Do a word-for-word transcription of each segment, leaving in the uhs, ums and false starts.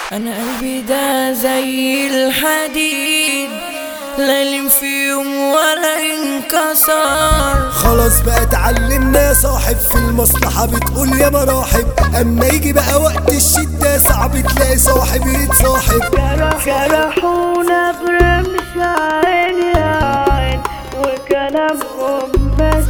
انا قلبي ده زي الحديد، لا يلم في يوم ولا ينكسر. خلاص بقى اتعلمنا صاحب في المصلحة بتقول يا مراحب، اما يجي بقى وقت الشدة صعب تلاقي صاحب يتصاحب. جرحونا برمش عين يا عين وكلامهم بس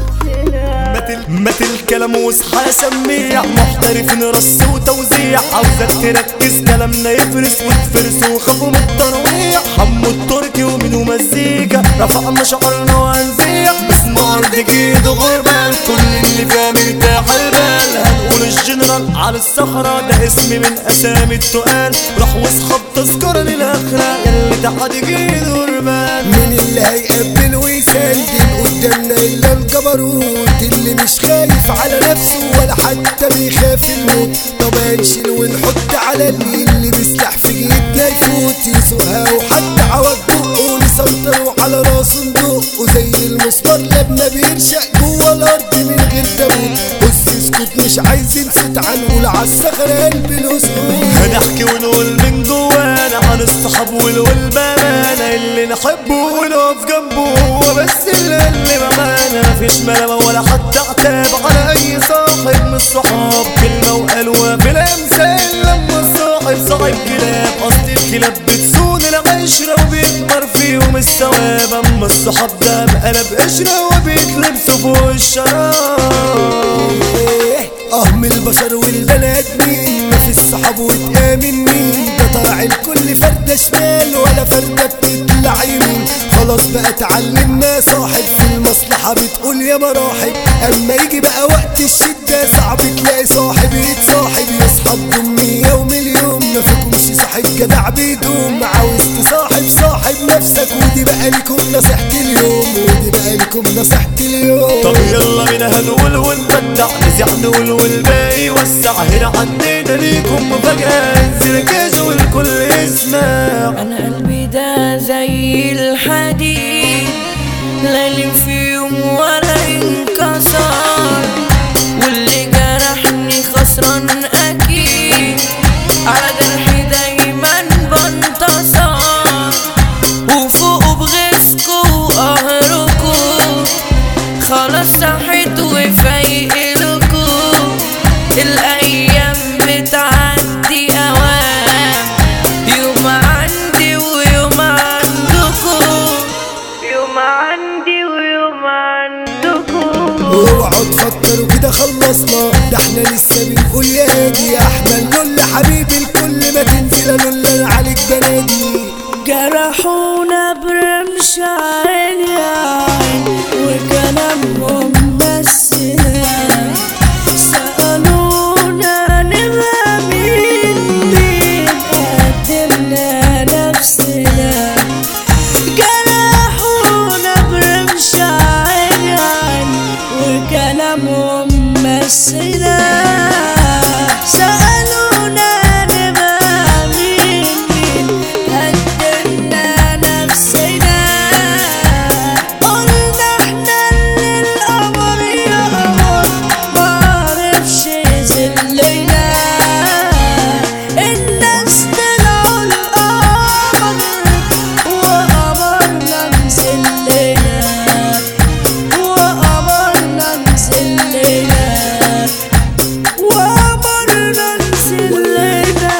مات الكلام واصحى سميع، محترفين رص وتوزيع، عاوزك تركز كلامنا يفرس وتفرس وخافوا من الترويع. حمو التركي ومنه مزيكا رفعنا شعرنا وهنزيع، باسم ارض جيد غربان كل اللي فيها مرتاح البال. هنقول الجنرال على الصخرة ده اسم من اسامي التقال، راح واصحاب تذكرة للاخرة ياللي تحت جيد غربان. مين اللي هيقبل ويسندل قدامنا الا الجبروت اللي مش خايف على نفسه ولا حتى بيخاف الموت. طب هنشيل ونحط على اللي اللي بيسلح في جيبنا يفوت يسوقها وحتى عوض بقه نسيطروا على راسه ندقه زي المسمار لبنا بيرشق جوه الارض من غير تابوت. بص اسكت مش عايزين صوت هنقول عالصخرة قلب الاسود. هنحكي ونقول من جوانا عن الصحاب والبامانة اللي نحبه ونقف جنبه هو بس اللي اللي معانا. مفيش ملامة ولا حتى عتاب على اي صاحب من الصحاب، كلمة وقالوها في الامثال لما الصاحب صاحب كلاب. اصل الكلاب بتسون العشرة وبيكبر فيهم الثواب، اما الصحاب ده بقلب قشرة وبيتلبسوا فوق الشراب. اه من البشر والبنات مين ما في الصحاب وتآمن مين، ده طالع الكل فردة شمال ولا فردة بتطلع يمين. خلاص بقى اتعلمنا صاحب في المصلحة بتقول يا مراحب، اما يجي بقى وقت الشدة صعب تلاقي صاحب يتصاحب. يصحاب دمية ومليون ما فيكمش صاحب جدع بيدوم، عاوز تصاحب صاحب نفسك ودي بقى لكم نصيحتي اليوم، ودي بقى لكم نصيحتي اليوم. طب يلا بينا هنقول ونبدع نزيع نقول والباقي وسع، هنا عندنا ليكم مفاجأة انزل كاش والكل يسمع. انا قلبي ده زي الحديد، لا يلم في يوم ولا ينكسر، واللي جرحني خسران اكيد على جرحي دايما بنتصر. وفوقوا بغيظكوا وقهركوا خلاص صحيت وفايقلكوا، الايام بتعدي اوام، يوم عندي ويوم عندكوا، يوم عندي ويوم عندكوا. اوعوا تفكروا كده خلصنا، ده احنا لسه بنقول يا هادي يا احمد كل حبيبي الكل ما تنزل لولا عليك بنادي. جرحونا برمش عين يا عين وكلامهم بس سألونا نبقى مين مين قدمنا نفسنا. جرحونا برمش عين عين وكلامهم بس سألونا نبقى مين مين قدمنا نفسنا. قلنا احنا اللي القمر يا قمر معرفش يذلنا، الناس طلعوا القمر وقمرنا مذلنا، وقمرنا مذلنا، وقمرنا مذلنا.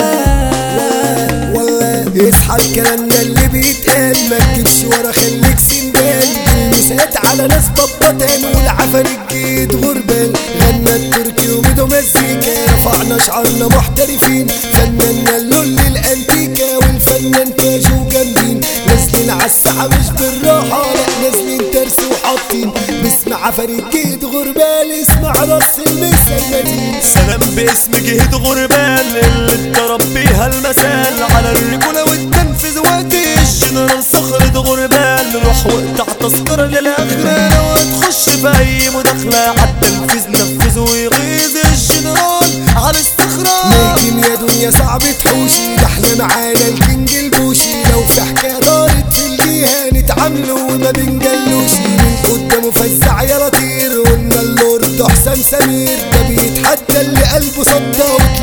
والله اصحى الكلامنا اللي بيتقال ما تجيبش ورا خليك سندال، المسات على ناس بطتان والعفن الجيد غربال. غنى التركي وميدو مزيكا رفعنا شعرنا محترفين، فننا اللول الانتيكا والفنان كاجو جامدين. نازلين عالساحة مش بالراحة لا نازلين ترس وحاطين، باسم عفن الجيد غربال اسمع راس المثل المدين. سلام باسم جهد غربال اللي اتضرب بيها المثال على الرجولة والتنفيذ وقت الجنرال صخرة غربال. روح واقطع تذكرة للآخرة لو هتخش في أي مداخلة عالتنفيذ نفذ ويغيظ الجنرال على الصخرة. لكن يا دنيا صعب تحوشي ده احنا معانا الكينج البوشي، لو في حكاية دارت في الجهة نتعاملوا وما بنجلوش. من قدامه فزع يا لطير قلنا اللورد حسام سمير، ده بيتحدى اللي قلبه صدى وتلموا في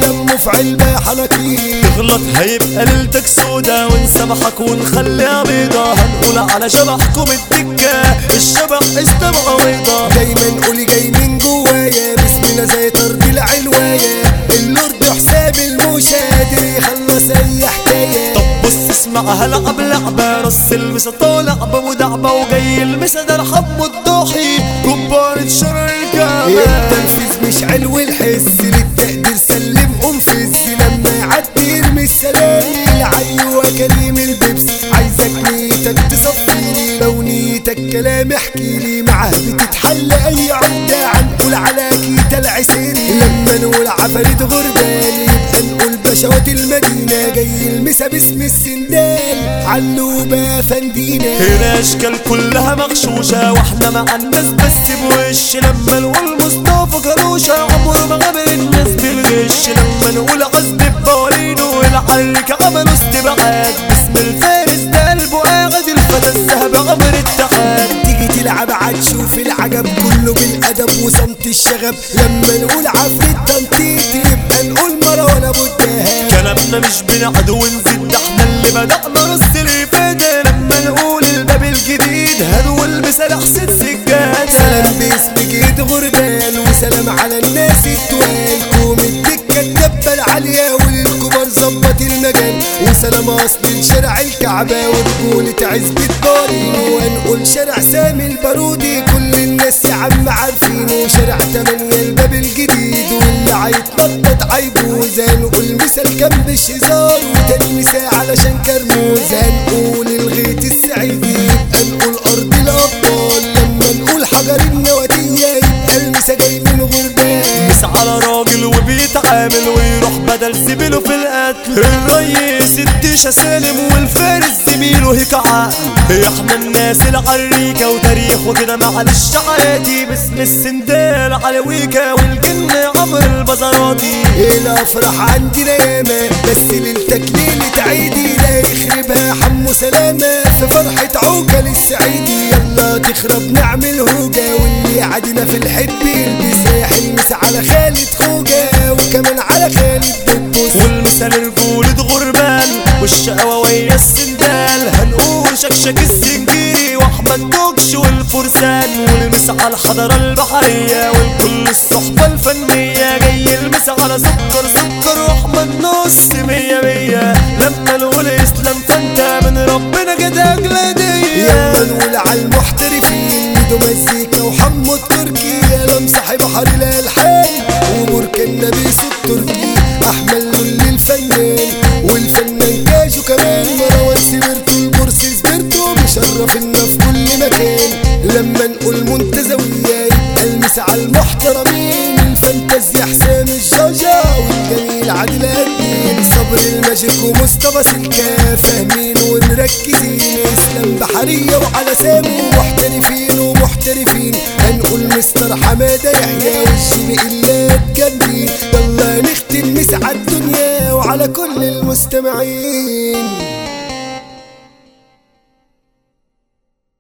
علبة حناكير. تغلط هيبقى ليلتك سودا ونسامحك ونخليها بيضة. هنقول على شبحكم الدكة الشبح استمع بيضة. دايما قولي جاي من جوايا باسمنا زي طرد العلواية. اللورد حسام المشادر يخلص اي حكاية. طب بص اسمعها لعب لعبة رص المسا طالع بمدعبة وجاي المسا ده حمو الضاحي كبارة شر الكعبة. التنفيذ مش علو الحس للتقدير سلم انفذ. لما يعدي يرمي السلام العيوة كريم البيبس. عايزك نيتك تصفيني لو نيتك كلام احكيلي. معاه بتتحل اي عقدة هنقول على كيتا العسيري. لما نقول عفاريت غربان يبقى نقول بشوات المدينة. جاي المسا باسم السندال علوبة فندينا. هنا اشكال كلها مغشوشة واحنا مع الناس بس بوش. لما نقول مصطفى كروشة عمره ما قابل الناس بالغش. لما نقول عزب بوالينو والعرك عملوا استبعاد. باسم الفارس ده قلبه قاعد الفتى الذهب عمر اتحاد. تيجي تلعب عتشوف العجب كله بالادب وصمت الشغب. لما نقول عفريت تنطيط يبقى نقول مروان ابو الدهب. كلامنا مش بنعد ونزيد ده احنا اللي بدأنا رص الافادة. لما نقول الباب الجديد هدو المثال حسين سجاد. سلام باسم جيد غربان وسلام على الناس التوال. قوم الدكة الدبة العالية وللكبار ظبط المجال. وسلام اصل لشارع الكعبة ورجولة عزبة بارين. وهنقول شارع سامي البارودي كل الناس يا عم عارفينه. شارع تمانية الباب الجديد واللي عيتنطط عيبوز. هنقول مثال كان مش هزار وتاني مثال علشان كرموز. هنقول الغيط السعيدي يبقى نقول ارض الابطال. لما نقول حجر النواتية يبقى المسا جاي من غربان. مس على راجل وبيتعامل ويروح بدل زميله في القتل. الريس الديشة سالم والفارس زميله هيك عقل. احنا الناس العريكة وتاريخ وكده معلش عادي. باسم السندال علويكة والجن عمر البزراتي. الافراح عندنا ياما بس ليلتك ليلة عيدي. لا يخربها حمو سلامة في فرحة عوكة للسعيدي. يلا تخرب نعمل هوجة واللي عادنا في الحب يلبس. يحلمس على خالد خوجة وكمان على خالد دبوس. والمثال رجولة غربان والشقوة ويا السندال. هنقول شكشك السنجيري واحمد دوكش والفرسان. والمس على الحضارة البحرية والكل الصحبة الفنية. جاي المس على سكر سكر واحمد نص مية مية. لما نقول اسلام فانت من ربنا كده اجلادية. يلا نقول على المحترفين ميدو مزيكا وحمو التركي. يا صاحب بحر الالحان وبركان نبيس التركي. احمد لولي الفنان والفنان كاجو كمان. مروان سبرتو البورس سبرتو مشرفنا في كل مكان. لما نقول منتزوية يبقى المس على المحترمين. الفانتازيا حسام الجوجة والجميل عادل الدين. صبر الماجيك ومصطفى سلكا فاهمين ومركزين. اسلام بحرية وعلى سامو محترفين ومحترفين. هنقول مستر حمادة يحيى والجي بقلات جنبي. يلا نختم مسعى الدنيا وعلى كل المستمعين.